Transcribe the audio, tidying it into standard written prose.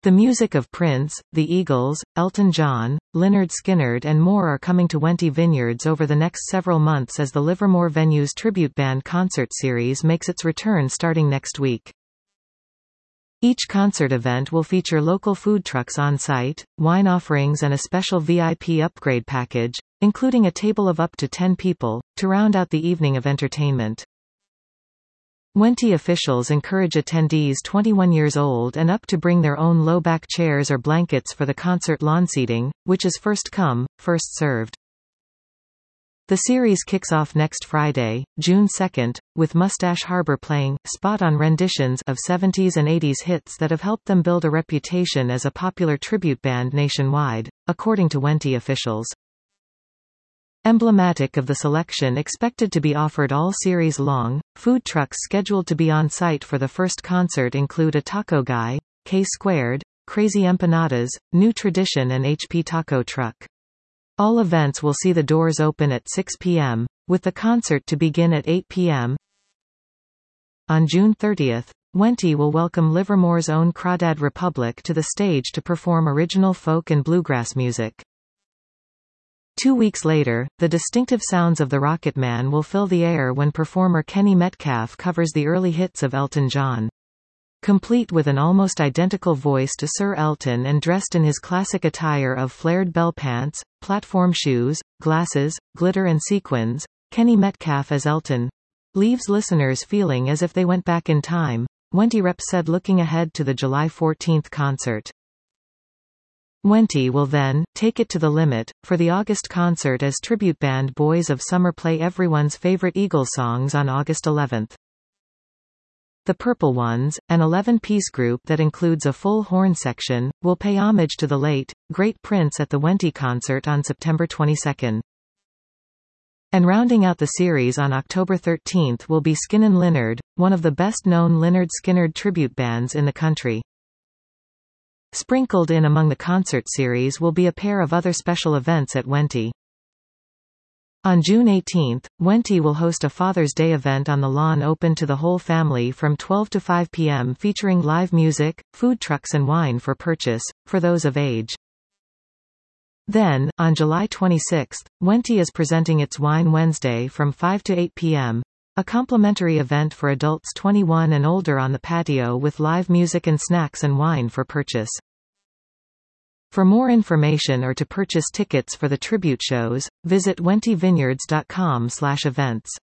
The music of Prince, the Eagles, Elton John, Lynyrd Skynyrd and more are coming to Wente Vineyards over the next several months as the Livermore Venues Tribute Band concert series makes its return starting next week. Each concert event will feature local food trucks on site, wine offerings and a special VIP upgrade package, including a table of up to 10 people, to round out the evening of entertainment. Wente officials encourage attendees 21 years old and up to bring their own low-back chairs or blankets for the concert lawn seating, which is first come, first served. The series kicks off next Friday, June 2, with Mustache Harbor playing spot-on renditions of 70s and 80s hits that have helped them build a reputation as a popular tribute band nationwide, according to Wente officials. Emblematic of the selection expected to be offered all series long, food trucks scheduled to be on site for the first concert include A Taco Guy, K-Squared, Crazy Empanadas, New Tradition and HP Taco Truck. All events will see the doors open at 6 p.m., with the concert to begin at 8 p.m. On June 30, Wente will welcome Livermore's own Crawdad Republic to the stage to perform original folk and bluegrass music. 2 weeks later, the distinctive sounds of the Rocketman will fill the air when performer Kenny Metcalf covers the early hits of Elton John. Complete with an almost identical voice to Sir Elton and dressed in his classic attire of flared bell pants, platform shoes, glasses, glitter and sequins, Kenny Metcalf as Elton leaves listeners feeling as if they went back in time, Wente rep said looking ahead to the July 14 concert. Wente will then take it to the limit for the August concert as tribute band Boys of Summer play everyone's favorite Eagles songs on August 11. The Purple Ones, an 11-piece group that includes a full horn section, will pay homage to the late, great Prince at the Wente concert on September 22. And rounding out the series on October 13 will be Skynyrd Lynyrd, one of the best-known Lynyrd Skynyrd tribute bands in the country. Sprinkled in among the concert series will be a pair of other special events at Wente. On June 18, Wente will host a Father's Day event on the lawn open to the whole family from 12 to 5 p.m. featuring live music, food trucks and wine for purchase, for those of age. Then, on July 26, Wente is presenting its Wine Wednesday from 5 to 8 p.m., a complimentary event for adults 21 and older on the patio with live music and snacks and wine for purchase. For more information or to purchase tickets for the tribute shows, visit wentevineyards.com/events.